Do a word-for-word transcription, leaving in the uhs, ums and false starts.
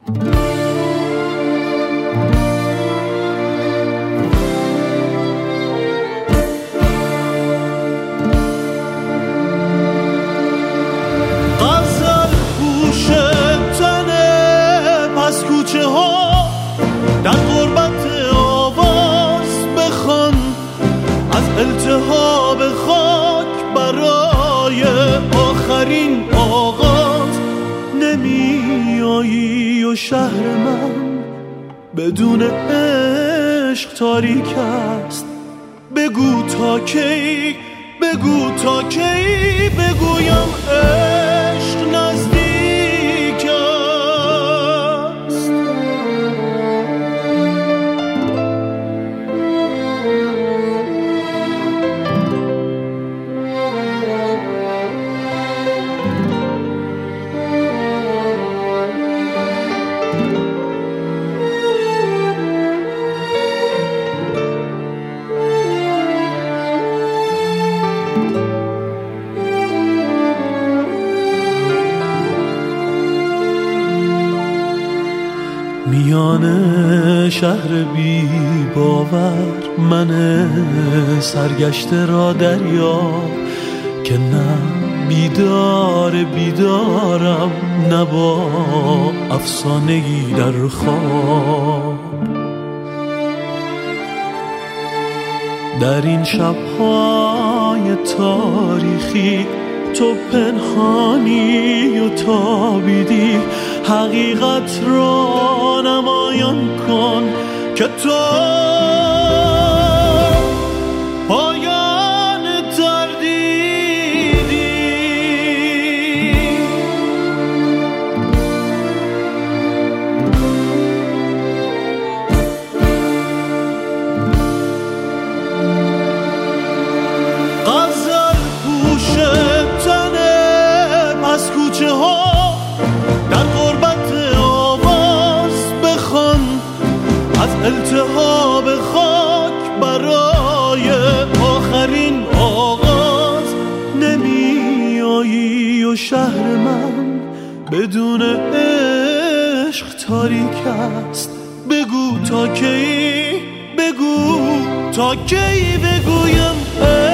غزل پوش تنه پس کوچه ها در غربت آواز بخوان از التهاب خاک برای آخرین آغاز. نمی آیی و شهر من بدون عشق تاریک است. بگو تا کی، بگو تا کی بگویم عشق نزدیک است. میان شهر بی باور من سرگشته را دریاب که نه بیدار بیدارم نه با افسانه‌ای در خواب. در این شب‌های تاریخی تو پنهانی و تابیدی. حقیقت را نمایان کن که تو پایان تردیدی. غزل پوش تنه پس کوچه ها در غربت آواز بخوان از التهاب خاک برای آخرین آغاز. نمی آیی و شهر من بدون عشق تاریک است. بگو تا کی، بگو تا کی بگویم